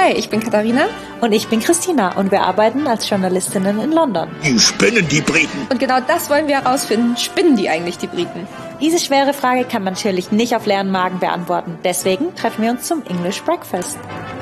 Hi, ich bin Katharina. Und ich bin Christina und wir arbeiten als Journalistinnen in London. Die spinnen, die Briten. Und genau das wollen wir herausfinden. Spinnen die eigentlich, die Briten? Diese schwere Frage kann man natürlich nicht auf leeren Magen beantworten. Deswegen treffen wir uns zum English Breakfast.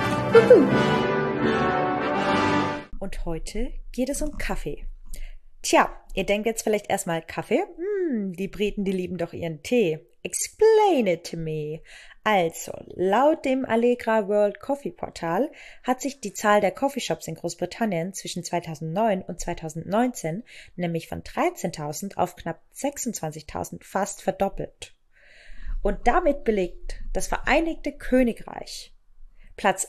Und heute geht es um Kaffee. Tja, ihr denkt jetzt vielleicht erstmal Kaffee? Die Briten, die lieben doch ihren Tee. Explain it to me. Also, laut dem Allegra World Coffee Portal hat sich die Zahl der Coffeeshops in Großbritannien zwischen 2009 und 2019 nämlich von 13.000 auf knapp 26.000 fast verdoppelt. Und damit belegt das Vereinigte Königreich Platz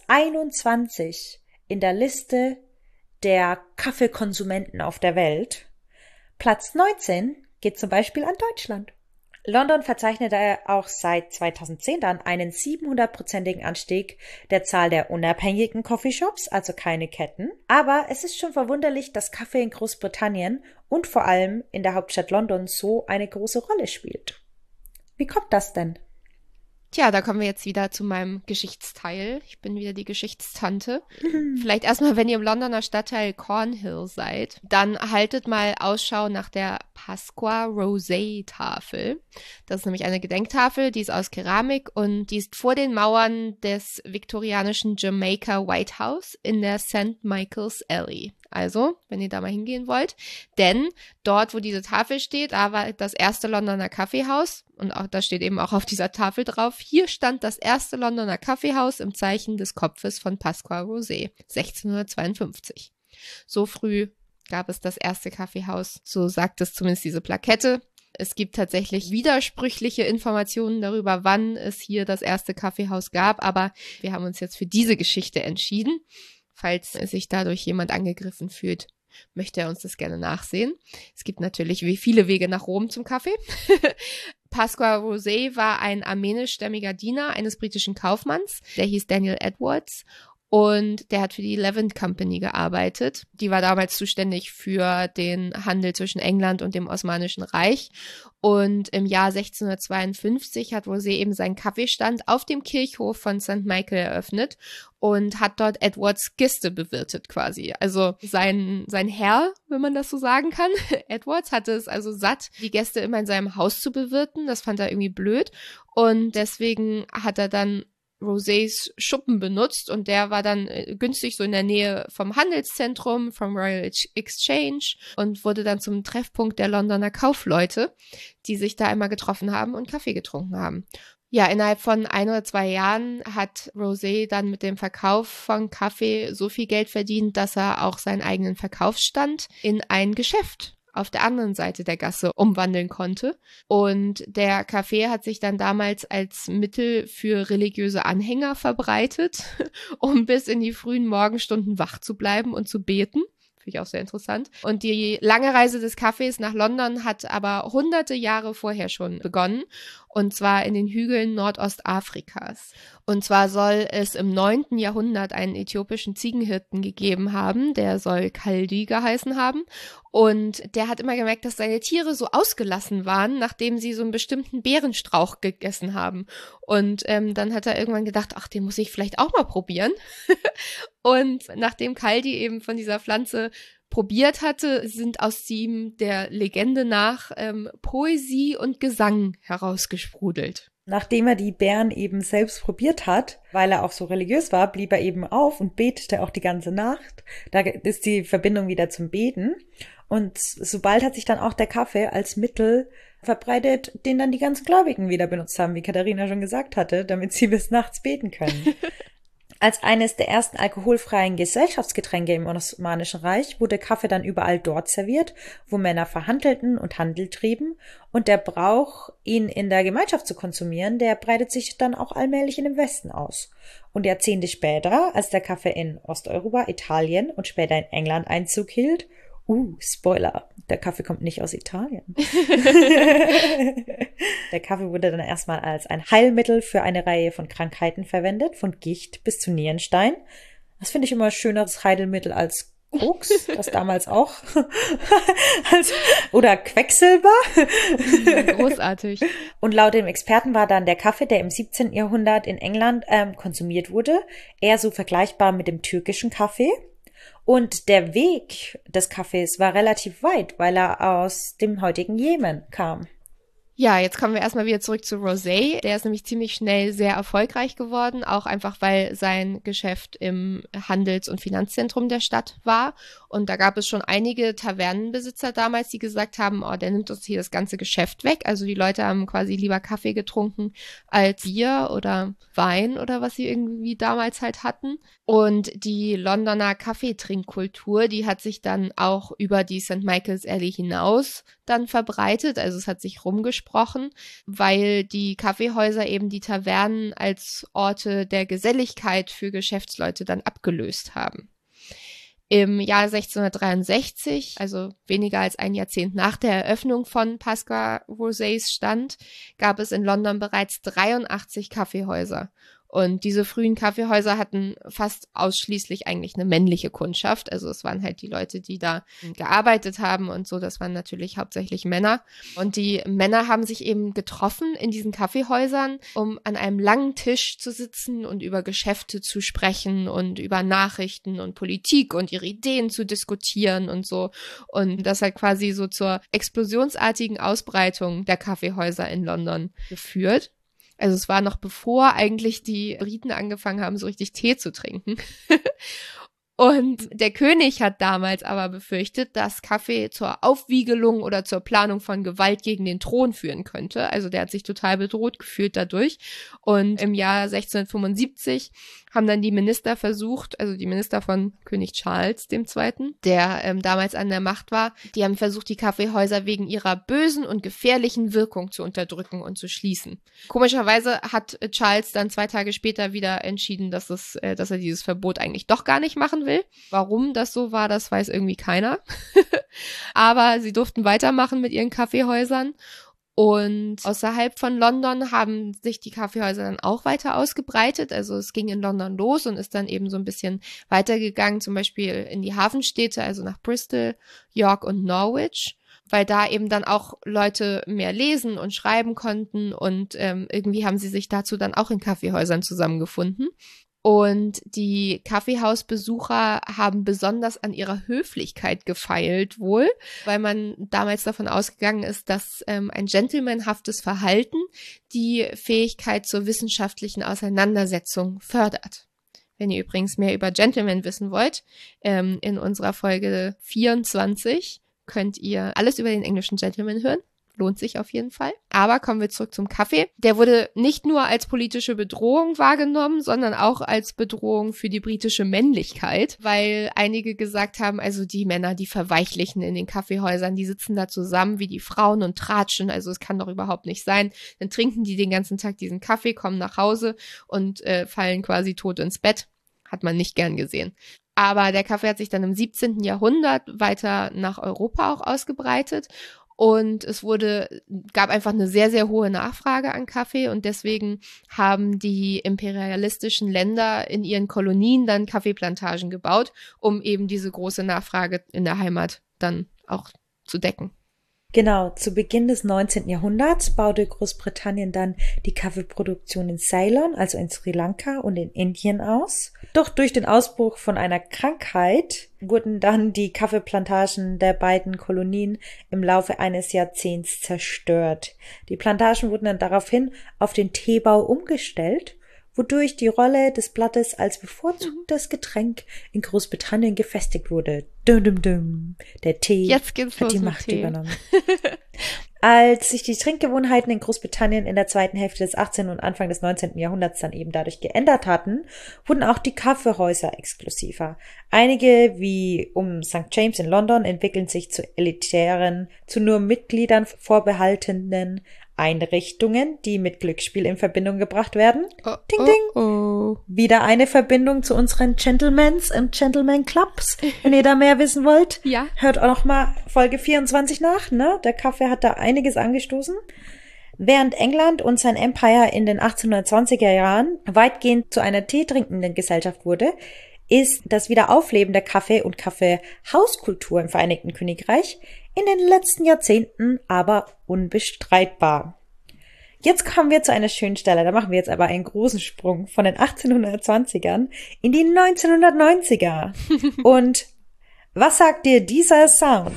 21 in der Liste der Kaffeekonsumenten auf der Welt. Platz 19 geht zum Beispiel an Deutschland. London verzeichnete auch seit 2010 dann einen 700-prozentigen Anstieg der Zahl der unabhängigen Coffeeshops, also keine Ketten. Aber es ist schon verwunderlich, dass Kaffee in Großbritannien und vor allem in der Hauptstadt London so eine große Rolle spielt. Wie kommt das denn? Tja, da kommen wir jetzt wieder zu meinem Geschichtsteil. Ich bin wieder die Geschichtstante. Vielleicht erstmal, wenn ihr im Londoner Stadtteil Cornhill seid, dann haltet mal Ausschau nach der Pasqua Rosé Tafel. Das ist nämlich eine Gedenktafel, die ist aus Keramik und die ist vor den Mauern des viktorianischen Jamaica White House in der St. Michael's Alley. Also, wenn ihr da mal hingehen wollt. Denn dort, wo diese Tafel steht, da war das erste Londoner Kaffeehaus. Und auch da steht eben auch auf dieser Tafel drauf, hier stand das erste Londoner Kaffeehaus im Zeichen des Kopfes von Pasqua Rosé, 1652. So früh gab es das erste Kaffeehaus, so sagt es zumindest diese Plakette. Es gibt tatsächlich widersprüchliche Informationen darüber, wann es hier das erste Kaffeehaus gab, aber wir haben uns jetzt für diese Geschichte entschieden. Falls sich dadurch jemand angegriffen fühlt, möchte er uns das gerne nachsehen. Es gibt natürlich wie viele Wege nach Rom zum Kaffee. Pasqua Rosé war ein armenischstämmiger Diener eines britischen Kaufmanns, der hieß Daniel Edwards. Und der hat für die Levant Company gearbeitet. Die war damals zuständig für den Handel zwischen England und dem Osmanischen Reich. Und im Jahr 1652 hat Rosé eben seinen Kaffeestand auf dem Kirchhof von St. Michael eröffnet und hat dort Edwards Gäste bewirtet quasi. Also sein Herr, wenn man das so sagen kann, Edwards hatte es also satt, die Gäste immer in seinem Haus zu bewirten. Das fand er irgendwie blöd. Und deswegen hat er dann Rosés Schuppen benutzt und der war dann günstig so in der Nähe vom Handelszentrum, vom Royal Exchange und wurde dann zum Treffpunkt der Londoner Kaufleute, die sich da einmal getroffen haben und Kaffee getrunken haben. Ja, innerhalb von 1 oder 2 Jahren hat Rosé dann mit dem Verkauf von Kaffee so viel Geld verdient, dass er auch seinen eigenen Verkaufsstand in ein Geschäft auf der anderen Seite der Gasse umwandeln konnte. Und der Kaffee hat sich dann damals als Mittel für religiöse Anhänger verbreitet, um bis in die frühen Morgenstunden wach zu bleiben und zu beten. Finde ich auch sehr interessant. Und die lange Reise des Kaffees nach London hat aber hunderte Jahre vorher schon begonnen. Und zwar in den Hügeln Nordostafrikas. Und zwar soll es im 9. Jahrhundert einen äthiopischen Ziegenhirten gegeben haben, der soll Kaldi geheißen haben. Und der hat immer gemerkt, dass seine Tiere so ausgelassen waren, nachdem sie so einen bestimmten Beerenstrauch gegessen haben. Und dann hat er irgendwann gedacht, ach, den muss ich vielleicht auch mal probieren. Und nachdem Kaldi eben von dieser Pflanze probiert hatte, sind aus ihm der Legende nach Poesie und Gesang herausgesprudelt. Nachdem er die Beeren eben selbst probiert hat, weil er auch so religiös war, blieb er eben auf und betete auch die ganze Nacht. Da ist die Verbindung wieder zum Beten. Und sobald hat sich dann auch der Kaffee als Mittel verbreitet, den dann die ganzen Gläubigen wieder benutzt haben, wie Katharina schon gesagt hatte, damit sie bis nachts beten können. Als eines der ersten alkoholfreien Gesellschaftsgetränke im Osmanischen Reich wurde Kaffee dann überall dort serviert, wo Männer verhandelten und Handel trieben. Und der Brauch, ihn in der Gemeinschaft zu konsumieren, der breitet sich dann auch allmählich in den Westen aus. Und Jahrzehnte später, als der Kaffee in Osteuropa, Italien und später in England Einzug hielt, Spoiler, der Kaffee kommt nicht aus Italien. Der Kaffee wurde dann erstmal als ein Heilmittel für eine Reihe von Krankheiten verwendet, von Gicht bis zu Nierenstein. Das finde ich immer ein schöneres Heilmittel als Koks, das damals auch, oder Quecksilber. Großartig. Und laut dem Experten war dann der Kaffee, der im 17. Jahrhundert in England konsumiert wurde, eher so vergleichbar mit dem türkischen Kaffee. Und der Weg des Kaffees war relativ weit, weil er aus dem heutigen Jemen kam. Ja, jetzt kommen wir erstmal wieder zurück zu Rosé. Der ist nämlich ziemlich schnell sehr erfolgreich geworden, auch einfach, weil sein Geschäft im Handels- und Finanzzentrum der Stadt war. Und da gab es schon einige Tavernenbesitzer damals, die gesagt haben, oh, der nimmt uns hier das ganze Geschäft weg. Also die Leute haben quasi lieber Kaffee getrunken als Bier oder Wein oder was sie irgendwie damals halt hatten. Und die Londoner Kaffeetrinkkultur, die hat sich dann auch über die St. Michael's Alley hinaus dann verbreitet. Also es hat sich rumgesprochen, weil die Kaffeehäuser eben die Tavernen als Orte der Geselligkeit für Geschäftsleute dann abgelöst haben. Im Jahr 1663, also weniger als ein Jahrzehnt nach der Eröffnung von Pasqua Rosés Stand, gab es in London bereits 83 Kaffeehäuser. Und diese frühen Kaffeehäuser hatten fast ausschließlich eigentlich eine männliche Kundschaft. Also es waren halt die Leute, die da gearbeitet haben und so. Das waren natürlich hauptsächlich Männer. Und die Männer haben sich eben getroffen in diesen Kaffeehäusern, um an einem langen Tisch zu sitzen und über Geschäfte zu sprechen und über Nachrichten und Politik und ihre Ideen zu diskutieren und so. Und das hat quasi so zur explosionsartigen Ausbreitung der Kaffeehäuser in London geführt. Also es war noch bevor eigentlich die Briten angefangen haben, so richtig Tee zu trinken. Und der König hat damals aber befürchtet, dass Kaffee zur Aufwiegelung oder zur Planung von Gewalt gegen den Thron führen könnte. Also der hat sich total bedroht gefühlt dadurch. Und im Jahr 1675 haben dann die Minister versucht, also die Minister von König Charles II., der damals an der Macht war, die haben versucht, die Kaffeehäuser wegen ihrer bösen und gefährlichen Wirkung zu unterdrücken und zu schließen. Komischerweise hat Charles dann 2 Tage später wieder entschieden, dass er dieses Verbot eigentlich doch gar nicht machen will. Warum das so war, das weiß irgendwie keiner. Aber sie durften weitermachen mit ihren Kaffeehäusern. Und außerhalb von London haben sich die Kaffeehäuser dann auch weiter ausgebreitet. Also es ging in London los und ist dann eben so ein bisschen weitergegangen, zum Beispiel in die Hafenstädte, also nach Bristol, York und Norwich, weil da eben dann auch Leute mehr lesen und schreiben konnten und irgendwie haben sie sich dazu dann auch in Kaffeehäusern zusammengefunden. Und die Kaffeehausbesucher haben besonders an ihrer Höflichkeit gefeilt wohl, weil man damals davon ausgegangen ist, dass ein gentlemanhaftes Verhalten die Fähigkeit zur wissenschaftlichen Auseinandersetzung fördert. Wenn ihr übrigens mehr über Gentlemen wissen wollt, in unserer Folge 24 könnt ihr alles über den englischen Gentleman hören. Lohnt sich auf jeden Fall. Aber kommen wir zurück zum Kaffee. Der wurde nicht nur als politische Bedrohung wahrgenommen, sondern auch als Bedrohung für die britische Männlichkeit, weil einige gesagt haben, also die Männer, die Verweichlichen in den Kaffeehäusern, die sitzen da zusammen wie die Frauen und tratschen, also es kann doch überhaupt nicht sein. Dann trinken die den ganzen Tag diesen Kaffee, kommen nach Hause und fallen quasi tot ins Bett. Hat man nicht gern gesehen. Aber der Kaffee hat sich dann im 17. Jahrhundert weiter nach Europa auch ausgebreitet. Und es gab einfach eine sehr, sehr hohe Nachfrage an Kaffee und deswegen haben die imperialistischen Länder in ihren Kolonien dann Kaffeeplantagen gebaut, um eben diese große Nachfrage in der Heimat dann auch zu decken. Genau, zu Beginn des 19. Jahrhunderts baute Großbritannien dann die Kaffeeproduktion in Ceylon, also in Sri Lanka und in Indien aus. Doch durch den Ausbruch von einer Krankheit wurden dann die Kaffeeplantagen der beiden Kolonien im Laufe eines Jahrzehnts zerstört. Die Plantagen wurden dann daraufhin auf den Teebau umgestellt, wodurch die Rolle des Blattes als bevorzugtes Getränk in Großbritannien gefestigt wurde. Dum, dum, dum. Der Tee Jetzt geht's hat die los mit Macht Tee. übernommen. Als sich die Trinkgewohnheiten in Großbritannien in der zweiten Hälfte des 18. und Anfang des 19. Jahrhunderts dann eben dadurch geändert hatten, wurden auch die Kaffeehäuser exklusiver. Einige, wie um St. James in London, entwickeln sich zu elitären, zu nur Mitgliedern vorbehaltenen Einrichtungen, die mit Glücksspiel in Verbindung gebracht werden. Ding, ding. Oh. Wieder eine Verbindung zu unseren Gentlemans und Gentleman Clubs. Wenn ihr da mehr wissen wollt, Ja. hört auch noch mal Folge 24 nach, ne? Der Kaffee hat da einiges angestoßen. Während England und sein Empire in den 1820er Jahren weitgehend zu einer teetrinkenden Gesellschaft wurde, ist das Wiederaufleben der Kaffee- und Kaffeehauskultur im Vereinigten Königreich in den letzten Jahrzehnten aber unbestreitbar. Jetzt kommen wir zu einer schönen Stelle, da machen wir jetzt aber einen großen Sprung von den 1820ern in die 1990er. Und was sagt dir dieser Sound?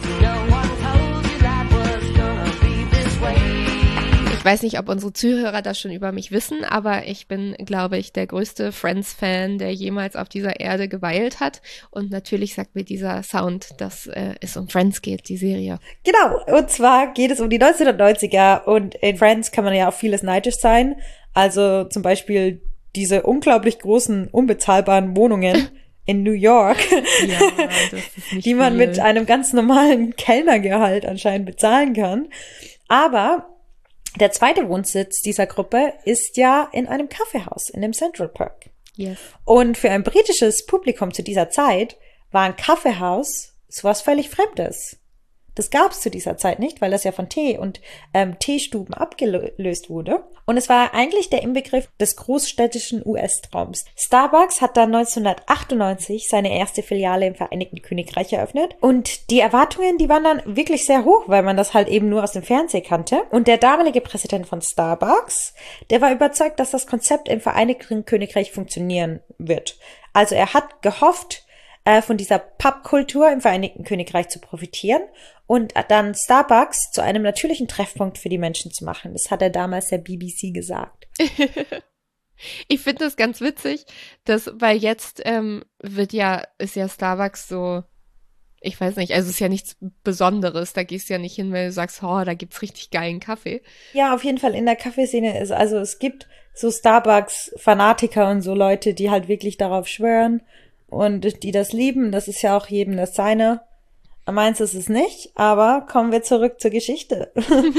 Ich weiß nicht, ob unsere Zuhörer das schon über mich wissen, aber ich bin, glaube ich, der größte Friends-Fan, der jemals auf dieser Erde geweilt hat. Und natürlich sagt mir dieser Sound, dass es um Friends geht, die Serie. Genau, und zwar geht es um die 1990er und in Friends kann man ja auf vieles neidisch sein. Also zum Beispiel diese unglaublich großen, unbezahlbaren Wohnungen in New York, Ja, das ist nicht die man viel. mit einem ganz normalen Kellnergehalt anscheinend bezahlen kann. Aber der zweite Wohnsitz dieser Gruppe ist ja in einem Kaffeehaus in dem Central Park. Yes. Und für ein britisches Publikum zu dieser Zeit war ein Kaffeehaus sowas völlig Fremdes. Das gab es zu dieser Zeit nicht, weil das ja von Tee und Teestuben abgelöst wurde. Und es war eigentlich der Inbegriff des großstädtischen US-Traums. Starbucks hat dann 1998 seine erste Filiale im Vereinigten Königreich eröffnet. Und die Erwartungen, die waren dann wirklich sehr hoch, weil man das halt eben nur aus dem Fernsehen kannte. Und der damalige Präsident von Starbucks, der war überzeugt, dass das Konzept im Vereinigten Königreich funktionieren wird. Also er hat gehofft, von dieser Pubkultur im Vereinigten Königreich zu profitieren und dann Starbucks zu einem natürlichen Treffpunkt für die Menschen zu machen. Das hat er damals der BBC gesagt. Ich finde das ganz witzig, weil jetzt ist ja Starbucks so, ich weiß nicht, also es ist ja nichts Besonderes, da gehst du ja nicht hin, weil du sagst, oh, da gibt's richtig geilen Kaffee. Ja, auf jeden Fall in der Kaffeeszene ist, also es gibt so Starbucks-Fanatiker und so Leute, die halt wirklich darauf schwören und die das lieben. Das ist ja auch jedem das seine. Meins ist es nicht, aber kommen wir zurück zur Geschichte.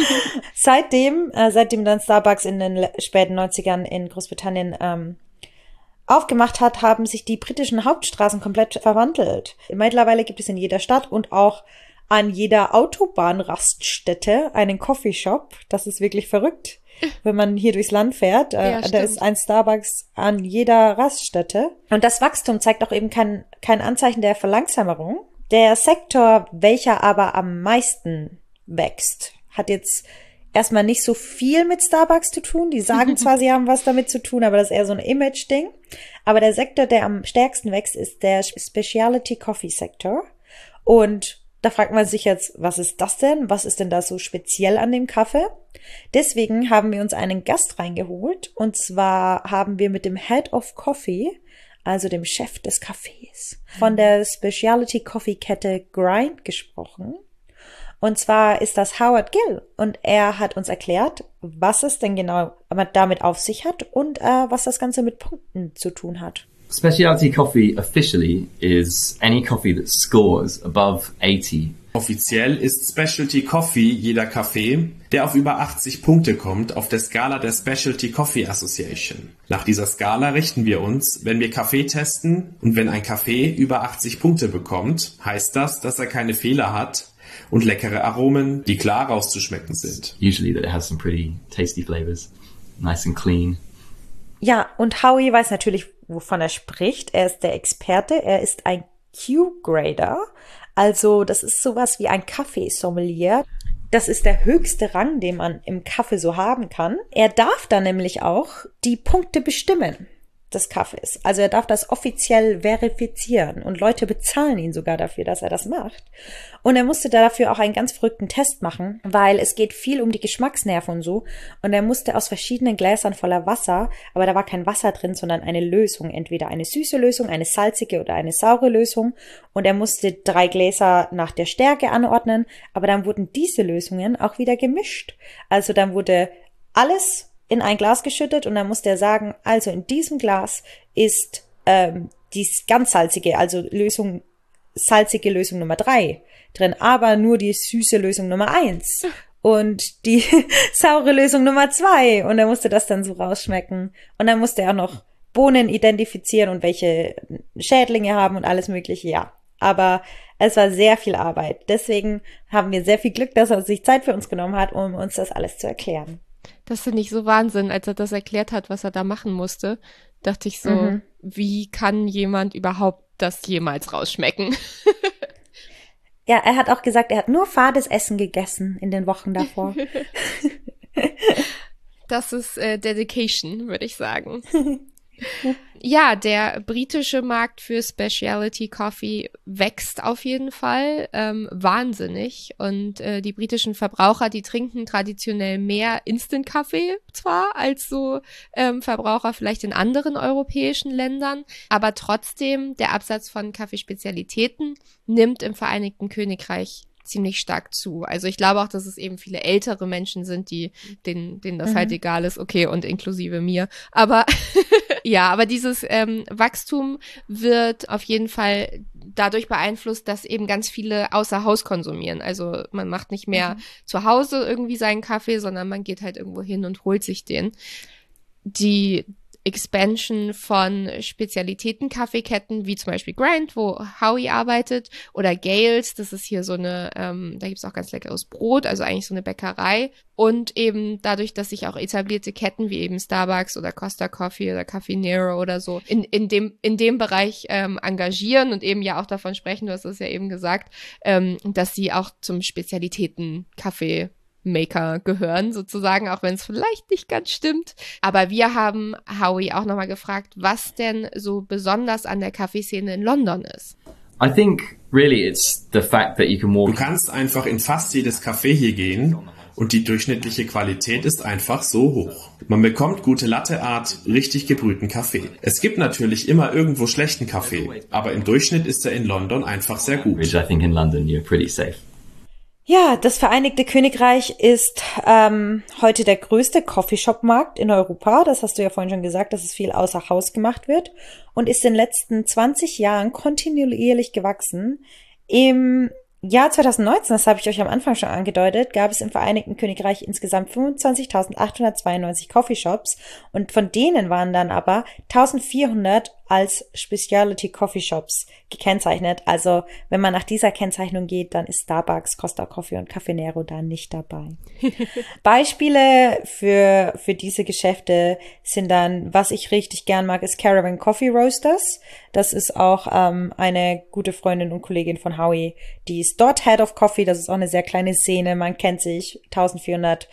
Seitdem dann Starbucks in den späten 90ern in Großbritannien aufgemacht hat, haben sich die britischen Hauptstraßen komplett verwandelt. Mittlerweile gibt es in jeder Stadt und auch an jeder Autobahnraststätte einen Coffeeshop. Das ist wirklich verrückt, wenn man hier durchs Land fährt. Ja, da ist ein Starbucks an jeder Raststätte. Und das Wachstum zeigt auch eben kein Anzeichen der Verlangsamung. Der Sektor, welcher aber am meisten wächst, hat jetzt erstmal nicht so viel mit Starbucks zu tun. Die sagen zwar, sie haben was damit zu tun, aber das ist eher so ein Image-Ding. Aber der Sektor, der am stärksten wächst, ist der Specialty Coffee Sektor. Und da fragt man sich jetzt, was ist das denn? Was ist denn da so speziell an dem Kaffee? Deswegen haben wir uns einen Gast reingeholt. Und zwar haben wir mit dem Head of Coffee, also dem Chef des Cafés, von der Specialty Coffee Kette Grind gesprochen. Und zwar ist das Howard Gill. Und er hat uns erklärt, was es denn genau damit auf sich hat und was das Ganze mit Punkten zu tun hat. Specialty coffee officially is any coffee that scores above 80. Offiziell ist Specialty Coffee jeder Kaffee, der auf über 80 Punkte kommt auf der Skala der Specialty Coffee Association. Nach dieser Skala richten wir uns, wenn wir Kaffee testen, und wenn ein Kaffee über 80 Punkte bekommt, heißt das, dass er keine Fehler hat und leckere Aromen, die klar rauszuschmecken sind. Usually that it has some pretty tasty flavors, nice and clean. Ja, und Howie weiß natürlich, wovon er spricht. Er ist der Experte, er ist ein Q-Grader. Also das ist sowas wie ein Kaffeesommelier. Das ist der höchste Rang, den man im Kaffee so haben kann. Er darf dann nämlich auch die Punkte bestimmen des Kaffees. Also er darf das offiziell verifizieren und Leute bezahlen ihn sogar dafür, dass er das macht. Und er musste dafür auch einen ganz verrückten Test machen, weil es geht viel um die Geschmacksnerven und so. Und er musste aus verschiedenen Gläsern voller Wasser, aber da war kein Wasser drin, sondern eine Lösung. Entweder eine süße Lösung, eine salzige oder eine saure Lösung. Und er musste 3 Gläser nach der Stärke anordnen, aber dann wurden diese Lösungen auch wieder gemischt. Also dann wurde alles in ein Glas geschüttet und dann musste er sagen, also in diesem Glas ist die ganz salzige, also salzige Lösung Nummer 3 drin, aber nur die süße Lösung Nummer 1 und die saure Lösung Nummer 2 und er musste das dann so rausschmecken und dann musste er auch noch Bohnen identifizieren und welche Schädlinge haben und alles mögliche, ja. Aber es war sehr viel Arbeit. Deswegen haben wir sehr viel Glück, dass er sich Zeit für uns genommen hat, um uns das alles zu erklären. Das finde ich so Wahnsinn, als er das erklärt hat, was er da machen musste. Dachte ich so, wie kann jemand überhaupt das jemals rausschmecken? Ja, er hat auch gesagt, er hat nur fades Essen gegessen in den Wochen davor. Das ist Dedication, würde ich sagen. Ja, der britische Markt für Specialty Coffee wächst auf jeden Fall wahnsinnig. Und die britischen Verbraucher, die trinken traditionell mehr Instant-Kaffee zwar als so Verbraucher vielleicht in anderen europäischen Ländern, aber trotzdem der Absatz von Kaffeespezialitäten nimmt im Vereinigten Königreich ziemlich stark zu. Also ich glaube auch, dass es eben viele ältere Menschen sind, denen das halt egal ist, okay, und inklusive mir. Aber ja, aber dieses Wachstum wird auf jeden Fall dadurch beeinflusst, dass eben ganz viele außer Haus konsumieren. Also man macht nicht mehr zu Hause irgendwie seinen Kaffee, sondern man geht halt irgendwo hin und holt sich den. Die Expansion von Spezialitäten-Kaffeeketten, wie zum Beispiel Grind, wo Howie arbeitet, oder Gales, das ist hier so eine, da gibt's auch ganz leckeres Brot, also eigentlich so eine Bäckerei. Und eben dadurch, dass sich auch etablierte Ketten wie eben Starbucks oder Costa Coffee oder Caffè Nero oder so in dem Bereich engagieren und eben ja auch davon sprechen, du hast es ja eben gesagt, dass sie auch zum Spezialitäten-Kaffee Maker gehören, sozusagen, auch wenn es vielleicht nicht ganz stimmt. Aber wir haben Howie auch nochmal gefragt, was denn so besonders an der Kaffeeszene in London ist. I think really it's the fact that you can walk. Du kannst einfach in fast jedes Café hier gehen und die durchschnittliche Qualität ist einfach so hoch. Man bekommt gute Latte Art, richtig gebrühten Kaffee. Es gibt natürlich immer irgendwo schlechten Kaffee, aber im Durchschnitt ist er in London einfach sehr gut. I think in London you're pretty safe. Ja, das Vereinigte Königreich ist heute der größte Coffeeshop-Markt in Europa. Das hast du ja vorhin schon gesagt, dass es viel außer Haus gemacht wird und ist in den letzten 20 Jahren kontinuierlich gewachsen. Im Jahr 2019, das habe ich euch am Anfang schon angedeutet, gab es im Vereinigten Königreich insgesamt 25.892 Coffeeshops und von denen waren dann aber 1.400 als Specialty Coffeeshops gekennzeichnet. Also wenn man nach dieser Kennzeichnung geht, dann ist Starbucks, Costa Coffee und Caffè Nero da nicht dabei. Beispiele für diese Geschäfte sind dann, was ich richtig gern mag, ist Caravan Coffee Roasters. Das ist auch eine gute Freundin und Kollegin von Howie. Die ist dort Head of Coffee. Das ist auch eine sehr kleine Szene. Man kennt sich, 1.400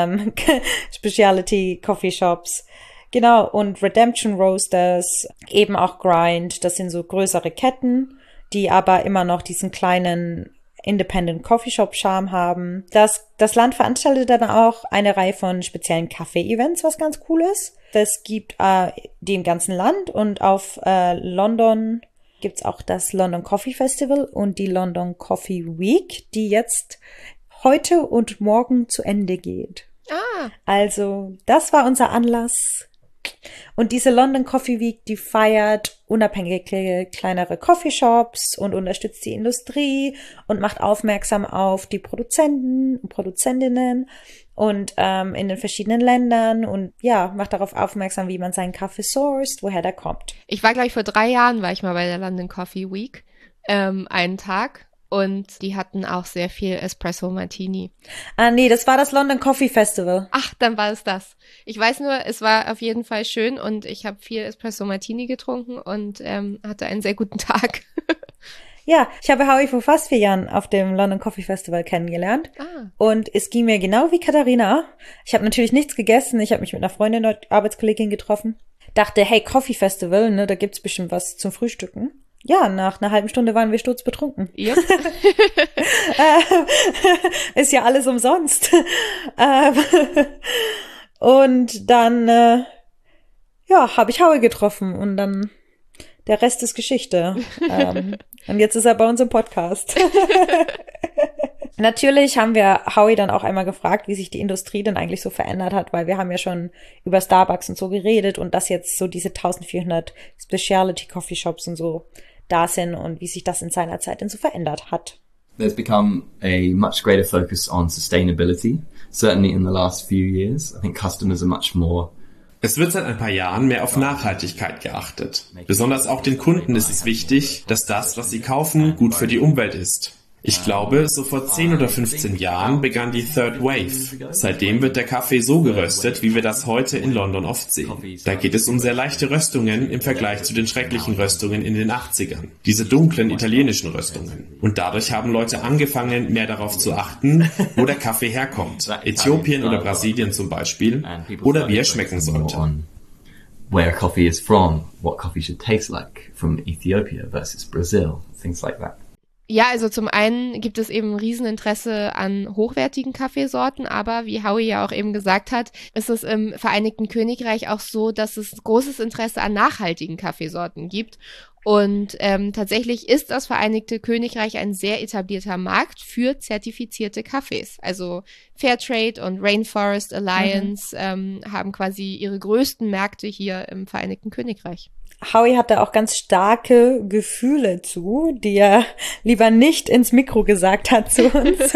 Specialty Coffee Shops. Genau, und Redemption Roasters, eben auch Grind, das sind so größere Ketten, die aber immer noch diesen kleinen Independent Coffee Shop Charme haben. Das Land veranstaltet dann auch eine Reihe von speziellen Kaffee-Events, was ganz cool ist. Das gibt die im ganzen Land und auf London gibt's auch das London Coffee Festival und die London Coffee Week, die jetzt heute und morgen zu Ende geht. Also, das war unser Anlass. Und diese London Coffee Week, die feiert unabhängige kleinere Coffeeshops und unterstützt die Industrie und macht aufmerksam auf die Produzenten und Produzentinnen und in den verschiedenen Ländern und ja, macht darauf aufmerksam, wie man seinen Kaffee sourced, woher der kommt. Ich war, glaube ich, vor 3 Jahren war ich mal bei der London Coffee Week, einen Tag. Und die hatten auch sehr viel Espresso Martini. Nee, das war das London Coffee Festival. Ach, dann war es das. Ich weiß nur, es war auf jeden Fall schön und ich habe viel Espresso Martini getrunken und hatte einen sehr guten Tag. Ja, ich habe Howie vor fast 4 Jahren auf dem London Coffee Festival kennengelernt. Und es ging mir genau wie Katharina. Ich habe natürlich nichts gegessen. Ich habe mich mit einer Freundin und Arbeitskollegin getroffen. Dachte, hey, Coffee Festival, ne, da gibt's bestimmt was zum Frühstücken. Ja, nach einer halben Stunde waren wir sturzbetrunken. Yep. Ist ja alles umsonst. Und dann, habe ich Howie getroffen und dann der Rest ist Geschichte. Und jetzt ist er bei uns im Podcast. Natürlich haben wir Howie dann auch einmal gefragt, wie sich die Industrie denn eigentlich so verändert hat, weil wir haben ja schon über Starbucks und so geredet und dass jetzt so diese 1400 Specialty Coffee Shops und so da sind und wie sich das in seiner Zeit denn so verändert hat. There's become a much greater focus on sustainability, certainly in the last few years. I think customers are much more. Es wird seit ein paar Jahren mehr auf Nachhaltigkeit geachtet. Besonders auch den Kunden ist es wichtig, dass das, was sie kaufen, gut für die Umwelt ist. Ich glaube, so vor 10 oder 15 Jahren begann die Third Wave. Seitdem wird der Kaffee so geröstet, wie wir das heute in London oft sehen. Da geht es um sehr leichte Röstungen im Vergleich zu den schrecklichen Röstungen in den 80ern. Diese dunklen italienischen Röstungen. Und dadurch haben Leute angefangen, mehr darauf zu achten, wo der Kaffee herkommt. Äthiopien oder Brasilien zum Beispiel. Oder wie er schmecken sollte. Where coffee is from, what coffee should taste like from Ethiopia versus Brazil, things like that. Ja, also zum einen gibt es eben ein Rieseninteresse an hochwertigen Kaffeesorten, aber wie Howie ja auch eben gesagt hat, ist es im Vereinigten Königreich auch so, dass es großes Interesse an nachhaltigen Kaffeesorten gibt. Und tatsächlich ist das Vereinigte Königreich ein sehr etablierter Markt für zertifizierte Kaffees. Also Fairtrade und Rainforest Alliance haben quasi ihre größten Märkte hier im Vereinigten Königreich. Howie hat da auch ganz starke Gefühle zu, die er lieber nicht ins Mikro gesagt hat zu uns.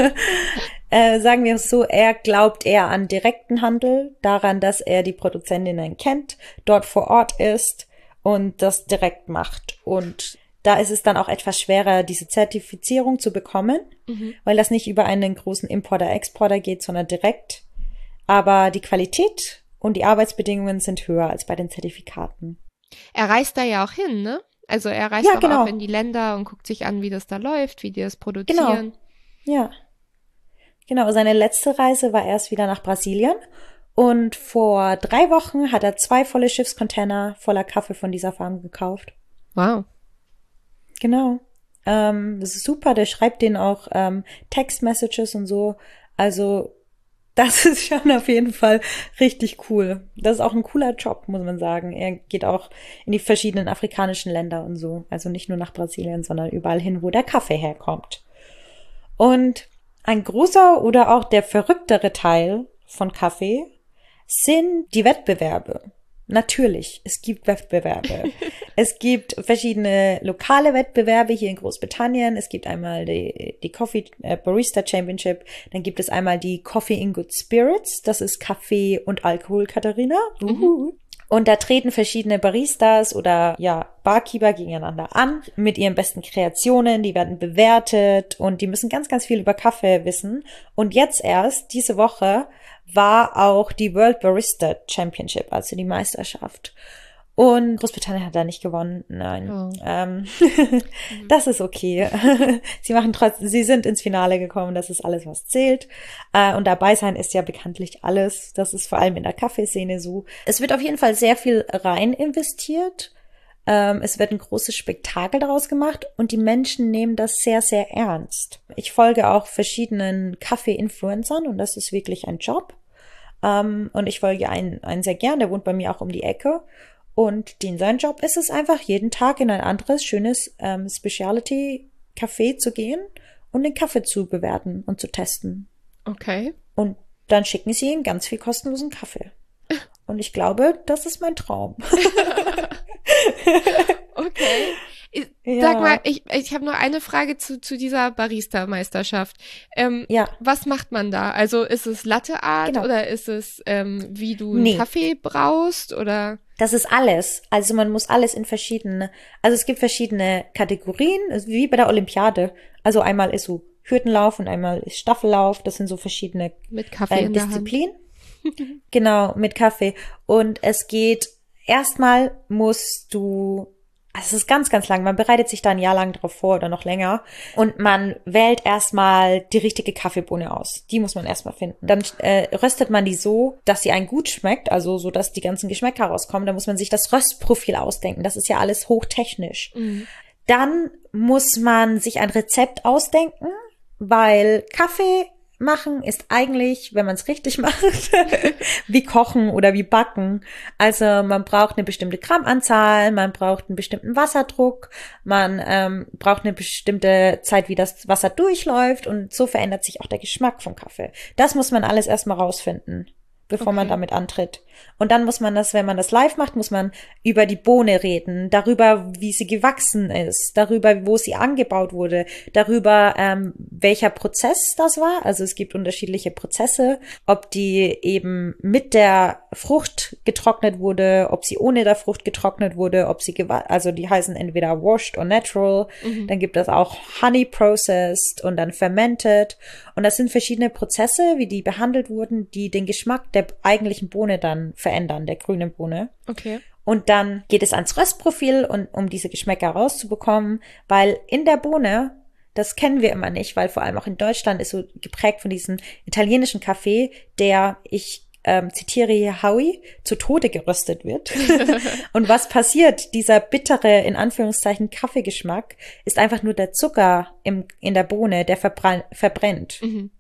Sagen wir es so, er glaubt eher an direkten Handel, daran, dass er die Produzentinnen kennt, dort vor Ort ist und das direkt macht. Und da ist es dann auch etwas schwerer, diese Zertifizierung zu bekommen, weil das nicht über einen großen Importer-Exporter geht, sondern direkt. Aber die Qualität und die Arbeitsbedingungen sind höher als bei den Zertifikaten. Er reist da ja auch hin, ne? Also er reist auch in die Länder und guckt sich an, wie das da läuft, wie die das produzieren. Genau. Ja. Genau, seine letzte Reise war erst wieder nach Brasilien. Und vor 3 Wochen hat er 2 volle Schiffscontainer voller Kaffee von dieser Farm gekauft. Wow. Genau. Das ist super, der schreibt denen auch Text-Messages und so. Also das ist schon auf jeden Fall richtig cool. Das ist auch ein cooler Job, muss man sagen. Er geht auch in die verschiedenen afrikanischen Länder und so. Also nicht nur nach Brasilien, sondern überall hin, wo der Kaffee herkommt. Und ein großer oder auch der verrücktere Teil von Kaffee sind die Wettbewerbe. Natürlich, es gibt Wettbewerbe. Es gibt verschiedene lokale Wettbewerbe hier in Großbritannien. Es gibt einmal die Coffee Barista Championship. Dann gibt es einmal die Coffee in Good Spirits. Das ist Kaffee und Alkohol, Katharina. Und da treten verschiedene Baristas oder Barkeeper gegeneinander an mit ihren besten Kreationen. Die werden bewertet und die müssen ganz, ganz viel über Kaffee wissen. Und jetzt erst, diese Woche, war auch die World Barista Championship, also die Meisterschaft. Und Großbritannien hat da nicht gewonnen. Nein. Oh. Das ist okay. Sie sind ins Finale gekommen. Das ist alles, was zählt. Und dabei sein ist ja bekanntlich alles. Das ist vor allem in der Kaffeeszene so. Es wird auf jeden Fall sehr viel rein investiert. Es wird ein großes Spektakel daraus gemacht und die Menschen nehmen das sehr, sehr ernst. Ich folge auch verschiedenen Kaffee-Influencern und das ist wirklich ein Job. Und ich folge einen sehr gern, der wohnt bei mir auch um die Ecke. Und sein Job ist es einfach, jeden Tag in ein anderes, schönes Specialty-Café zu gehen und den Kaffee zu bewerten und zu testen. Okay. Und dann schicken sie ihm ganz viel kostenlosen Kaffee. Und ich glaube, das ist mein Traum. Okay. Sag mal, ich habe nur eine Frage zu dieser Barista-Meisterschaft. Was macht man da? Also ist es Latte Art oder ist es, wie du einen Kaffee brauchst oder? Das ist alles. Also man muss alles also es gibt verschiedene Kategorien, wie bei der Olympiade. Also einmal ist so Hürdenlauf und einmal ist Staffellauf. Das sind so verschiedene mit Kaffee Disziplinen. Genau, mit Kaffee. Und es geht, erstmal musst du, also es ist ganz, ganz lang, man bereitet sich da ein Jahr lang drauf vor oder noch länger und man wählt erstmal die richtige Kaffeebohne aus. Die muss man erstmal finden. Dann röstet man die so, dass sie einen gut schmeckt, also so, dass die ganzen Geschmäcker rauskommen. Da muss man sich das Röstprofil ausdenken. Das ist ja alles hochtechnisch. Mhm. Dann muss man sich ein Rezept ausdenken, weil Kaffee machen ist eigentlich, wenn man es richtig macht, wie kochen oder wie backen. Also man braucht eine bestimmte Grammanzahl, man braucht einen bestimmten Wasserdruck, man braucht eine bestimmte Zeit, wie das Wasser durchläuft und so verändert sich auch der Geschmack vom Kaffee. Das muss man alles erstmal rausfinden, bevor man damit antritt. Und dann muss man das, wenn man das live macht, muss man über die Bohne reden, darüber, wie sie gewachsen ist, darüber, wo sie angebaut wurde, darüber, welcher Prozess das war. Also es gibt unterschiedliche Prozesse, ob die eben mit der Frucht getrocknet wurde, ob sie ohne der Frucht getrocknet wurde, ob sie, also die heißen entweder washed or natural. Dann gibt es auch honey processed und dann fermented. Und das sind verschiedene Prozesse, wie die behandelt wurden, die den Geschmack der eigentlichen Bohne dann verändern, der grünen Bohne. Okay. Und dann geht es ans Röstprofil, und um diese Geschmäcker rauszubekommen, weil in der Bohne, das kennen wir immer nicht, weil vor allem auch in Deutschland ist so geprägt von diesem italienischen Kaffee, der, ich zitiere hier Howie, zu Tode geröstet wird. Und was passiert? Dieser bittere, in Anführungszeichen, Kaffeegeschmack ist einfach nur der Zucker in der Bohne, der verbrennt.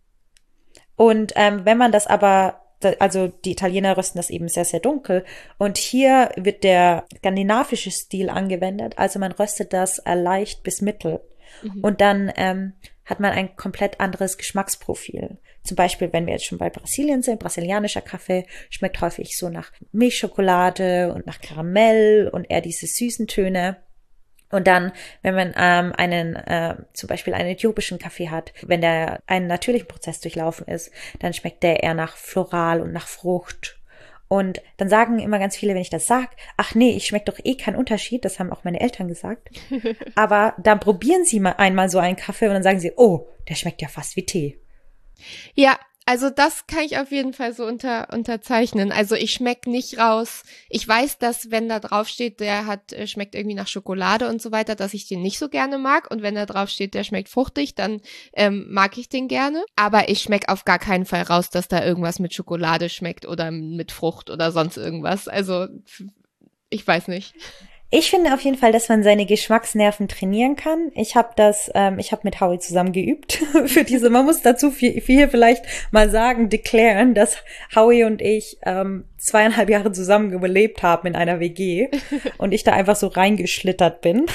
Und wenn man das aber, also die Italiener rösten das eben sehr, sehr dunkel. Und hier wird der skandinavische Stil angewendet. Also man röstet das leicht bis mittel. Und dann hat man ein komplett anderes Geschmacksprofil. Zum Beispiel, wenn wir jetzt schon bei Brasilien sind, brasilianischer Kaffee schmeckt häufig so nach Milchschokolade und nach Karamell und eher diese süßen Töne. Und dann, wenn man zum Beispiel einen äthiopischen Kaffee hat, wenn der einen natürlichen Prozess durchlaufen ist, dann schmeckt der eher nach Floral und nach Frucht. Und dann sagen immer ganz viele, wenn ich das sage, ach nee, ich schmecke doch eh keinen Unterschied, das haben auch meine Eltern gesagt. Aber dann probieren sie mal einmal so einen Kaffee und dann sagen sie, oh, der schmeckt ja fast wie Tee. Ja, also das kann ich auf jeden Fall so unterzeichnen. Also ich schmeck nicht raus. Ich weiß, dass wenn da drauf steht, schmeckt irgendwie nach Schokolade und so weiter, dass ich den nicht so gerne mag. Und wenn da drauf steht, der schmeckt fruchtig, dann mag ich den gerne. Aber ich schmeck auf gar keinen Fall raus, dass da irgendwas mit Schokolade schmeckt oder mit Frucht oder sonst irgendwas. Also ich weiß nicht. Ich finde auf jeden Fall, dass man seine Geschmacksnerven trainieren kann. Ich habe mit Howie zusammen geübt für diese. Man muss dazu viel vielleicht mal declaren, dass Howie und ich 2,5 Jahre zusammen gelebt haben in einer WG und ich da einfach so reingeschlittert bin.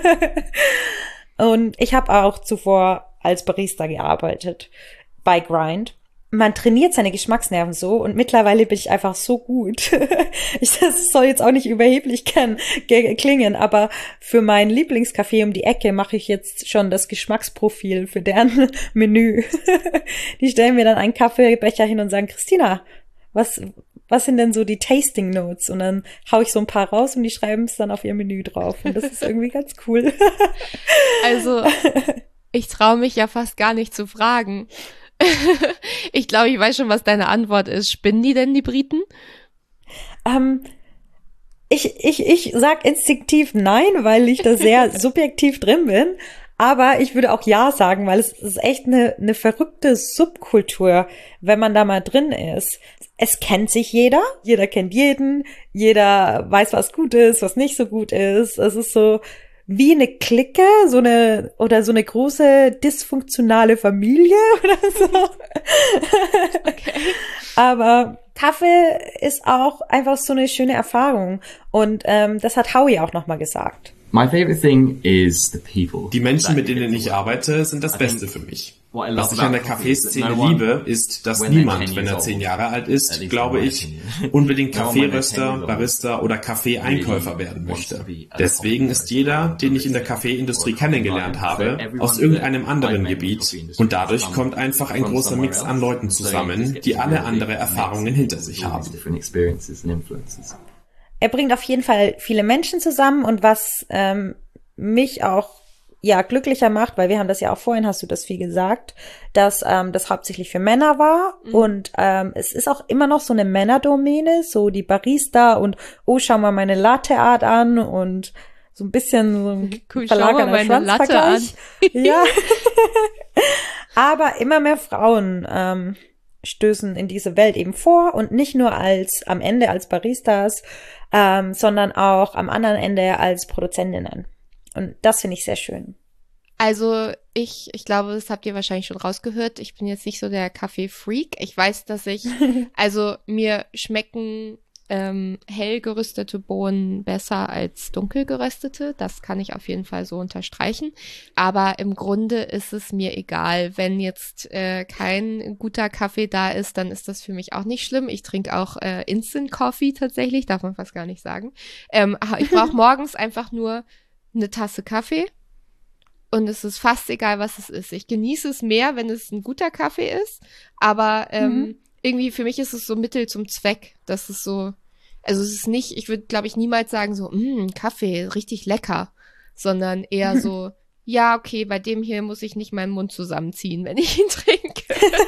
Und ich habe auch zuvor als Barista gearbeitet bei Grind. Man trainiert seine Geschmacksnerven so und mittlerweile bin ich einfach so gut. Das soll jetzt auch nicht überheblich klingen, aber für mein Lieblingscafé um die Ecke mache ich jetzt schon das Geschmacksprofil für deren Menü. Die stellen mir dann einen Kaffeebecher hin und sagen, Christina, was sind denn so die Tasting Notes? Und dann hau ich so ein paar raus und die schreiben es dann auf ihr Menü drauf. Und das ist irgendwie ganz cool. Also, ich traue mich ja fast gar nicht zu fragen. Ich glaube, ich weiß schon, was deine Antwort ist. Spinnen die denn, die Briten? Ich sag instinktiv nein, weil ich da sehr subjektiv drin bin. Aber ich würde auch ja sagen, weil es ist echt eine verrückte Subkultur, wenn man da mal drin ist. Es kennt sich jeder kennt jeden, jeder weiß, was gut ist, was nicht so gut ist. Es ist so wie eine Clique, so eine große dysfunktionale Familie oder so. Okay. Aber Kaffee ist auch einfach so eine schöne Erfahrung. Und das hat Howie auch nochmal gesagt. My favorite thing is the people. Die Menschen, mit denen ich arbeite, sind das Beste für mich. Was ich an der Kaffeeszene liebe, ist, dass niemand, wenn er 10 Jahre alt ist, glaube ich, unbedingt Kaffeeröster, Barista oder Kaffeeeinkäufer werden möchte. Deswegen ist jeder, den ich in der Kaffeeindustrie kennengelernt habe, aus irgendeinem anderen Gebiet. Und dadurch kommt einfach ein großer Mix an Leuten zusammen, die alle andere Erfahrungen hinter sich haben. Er bringt auf jeden Fall viele Menschen zusammen und was mich auch glücklicher macht, weil wir haben das ja auch vorhin, hast du das viel gesagt, dass das hauptsächlich für Männer war und es ist auch immer noch so eine Männerdomäne, so die Barista und schau mal meine Latte-Art an und so ein bisschen so ein cool, verlagerter Schwanzvergleich. Ja. Aber immer mehr Frauen stößen in diese Welt eben vor und nicht nur am Ende als Baristas, sondern auch am anderen Ende als Produzentinnen. Und das finde ich sehr schön. Also ich glaube, das habt ihr wahrscheinlich schon rausgehört. Ich bin jetzt nicht so der Kaffee-Freak. Ich weiß, dass also mir schmecken hell geröstete Bohnen besser als dunkel geröstete. Das kann ich auf jeden Fall so unterstreichen. Aber im Grunde ist es mir egal. Wenn jetzt kein guter Kaffee da ist, dann ist das für mich auch nicht schlimm. Ich trinke auch Instant Coffee tatsächlich, darf man fast gar nicht sagen. Ich brauche morgens einfach nur eine Tasse Kaffee. Und es ist fast egal, was es ist. Ich genieße es mehr, wenn es ein guter Kaffee ist. Aber irgendwie für mich ist es so Mittel zum Zweck. Das ist so, also es ist nicht, ich würde, glaube ich, niemals sagen so, Kaffee, richtig lecker. Sondern eher so, ja, okay, bei dem hier muss ich nicht meinen Mund zusammenziehen, wenn ich ihn trinke.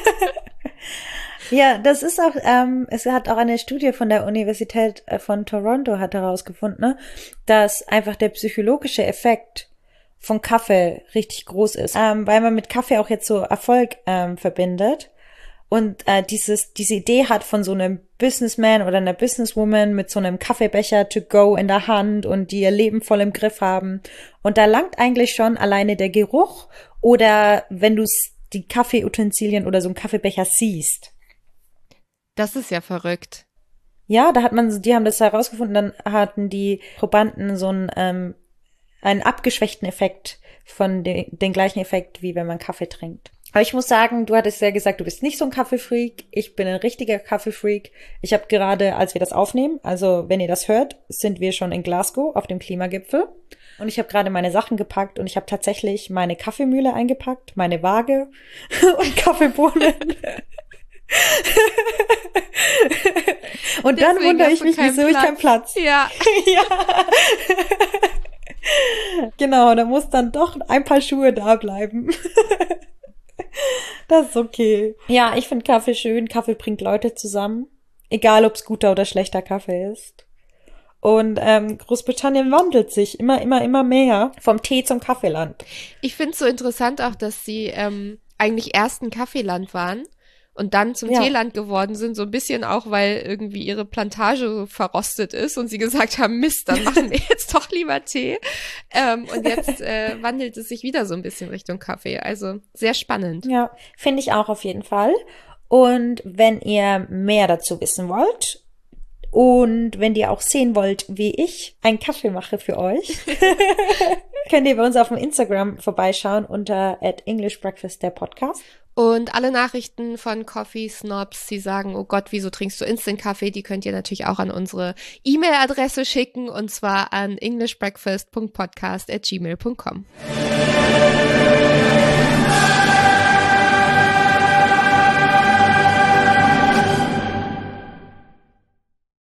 Ja, das ist auch, es hat auch eine Studie von der Universität von Toronto hat herausgefunden, ne, dass einfach der psychologische Effekt von Kaffee richtig groß ist, weil man mit Kaffee auch jetzt so Erfolg verbindet und diese Idee hat von so einem Businessman oder einer Businesswoman mit so einem Kaffeebecher to go in der Hand und die ihr Leben voll im Griff haben und da langt eigentlich schon alleine der Geruch oder wenn du die Kaffeeutensilien oder so einen Kaffeebecher siehst. Das ist ja verrückt. Ja, die haben das herausgefunden, dann hatten die Probanden so einen abgeschwächten Effekt von den gleichen Effekt, wie wenn man Kaffee trinkt. Aber ich muss sagen, du hattest ja gesagt, du bist nicht so ein Kaffeefreak. Ich bin ein richtiger Kaffeefreak. Ich habe gerade, als wir das aufnehmen, also wenn ihr das hört, sind wir schon in Glasgow auf dem Klimagipfel. Und ich habe gerade meine Sachen gepackt und ich habe tatsächlich meine Kaffeemühle eingepackt, meine Waage und Kaffeebohnen. Und dann wundere ich mich, wieso ich keinen Platz. Ja. Ja. Genau, da muss dann doch ein paar Schuhe da bleiben. Das ist okay. Ja, ich finde Kaffee schön. Kaffee bringt Leute zusammen. Egal, ob es guter oder schlechter Kaffee ist. Und Großbritannien wandelt sich immer mehr vom Tee zum Kaffeeland. Ich finde es so interessant auch, dass sie eigentlich erst ein Kaffeeland waren und dann zum Teeland geworden sind, so ein bisschen auch, weil irgendwie ihre Plantage verrostet ist und sie gesagt haben, Mist, dann machen wir jetzt doch lieber Tee. Und jetzt wandelt es sich wieder so ein bisschen Richtung Kaffee. Also sehr spannend. Ja, finde ich auch auf jeden Fall. Und wenn ihr mehr dazu wissen wollt und wenn ihr auch sehen wollt, wie ich einen Kaffee mache für euch, könnt ihr bei uns auf dem Instagram vorbeischauen unter @EnglishBreakfast der Podcast. Und alle Nachrichten von Coffee Snobs, die sagen, oh Gott, wieso trinkst du Instant-Kaffee, die könnt ihr natürlich auch an unsere E-Mail-Adresse schicken und zwar an englishbreakfast.podcast@gmail.com.